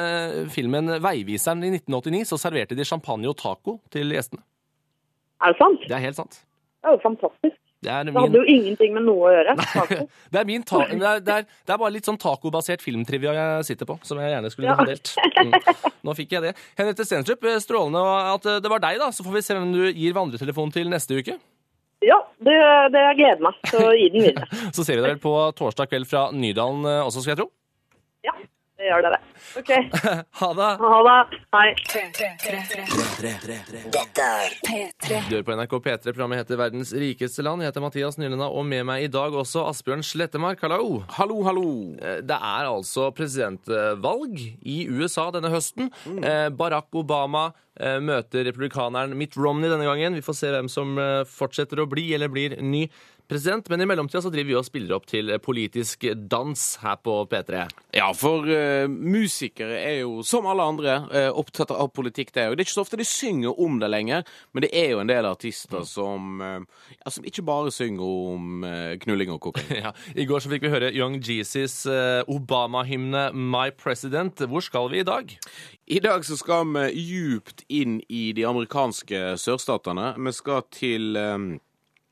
Veiviseren i 1989, så serverte de champagne og taco til gjestene? Er det sant? Det er helt sant. Det er jo fantastisk. Det hadde jo ingenting med noe å gjøre. Det er bare litt sånn tacobasert filmtrivia jeg sitter på, som jeg gjerne skulle ha delt. Nå fikk jeg det. Henriette Stenstrup, strålende at det var deg, da. Så får vi se hvem du gir vandretelefonen til neste uke. Ja, det gleder meg til å gi den videre. Så ser vi deg på torsdag kveld fra Nydalen også, skal jeg tro? Ja, det gjør dere. Ok. Ha det. Ha det. Hei. Dette er P3. Du hører på NRK P3, programmet heter Verdens rikeste land. Jeg heter Mathias Nylenda, og med meg i dag også Asbjørn Slettemark. Hallo. Hallo. Det er altså presidentvalg i USA denne høsten. Barack Obama møter republikaneren Mitt Romney denne gangen. Vi får se hvem som fortsetter å bli eller blir ny president, men i mellomtida så driver vi og spiller opp til politisk dans her på P3. Ja, for musikere er jo, som alle andre, opptatt av politikk det. Og det er ikke så ofte de synger om det lenger, men det er jo en del artister som ikke bare synger om knulling og kokain. Ja, i går så fikk vi høre Young Jeezys Obama-hymne My President. Hvor skal vi i dag? I dag så skal vi djupt inn i de amerikanske sørstatene. Vi skal til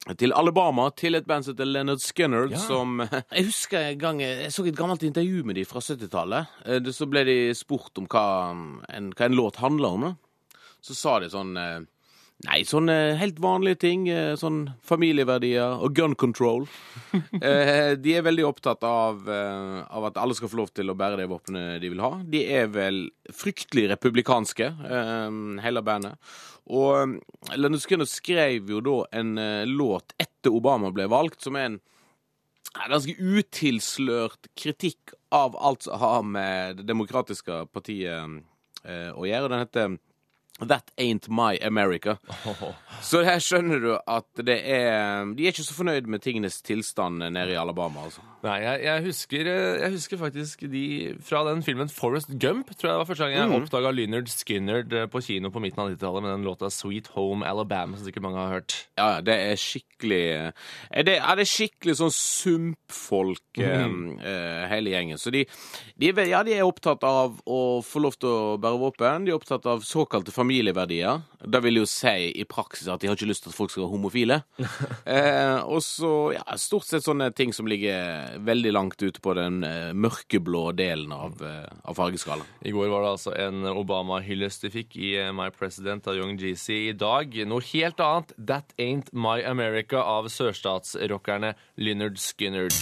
til Alabama, til et band som heter Leonard Skinner, som jeg husker en gang jeg så et gammelt intervju med de fra 70-tallet. Så ble de spurt om hva en låt handler om. Så sa de sånn sånne helt vanlige ting, sånn familieverdier og gun control. De veldig opptatt av at alle skal få lov til å bære de våpnene de vil ha. De vel fryktelig republikanske, hele bandet. Og Leonard Skinner skrev jo da en låt etter Obama ble valgt, som en ganske utilslørt kritikk av alt som har med det demokratiske partiet å gjøre. Den heter That Ain't My America. Så her skjønner du at de ikke så fornøyd med tingenes tilstand nede i Alabama, altså. Nei, jeg husker faktisk de fra den filmen Forrest Gump, tror jeg det var første gang jeg oppdaget Lynyrd Skynyrd på kino på midten av 90-tallet med den låta Sweet Home Alabama, som sikkert mange har hørt. Ja, det skikkelig det er skikkelig sånn sumpfolk hele gjengen. Så de er opptatt av å få lov til å bære våpen. De er opptatt av såkalte familieverdier. Det vil jo si i praksis at de har ikke lyst til at folk skal være homofile. Og så, stort sett sånne ting som ligger veldig langt ute på den mørkeblå delen av fargeskala. I går var det altså en Obama-hyllest de fikk i My President av Young Jeezy. I dag noe helt annet, That Ain't My America av sørstatsrockerne Lynyrd Skynyrd.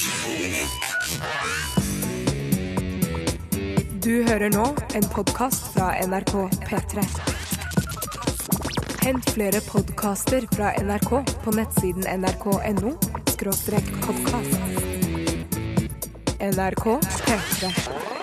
Du hører nå en podcast fra NRK P3. Hent flere podcaster fra NRK på nettsiden nrk.no/podcast. NRK P3.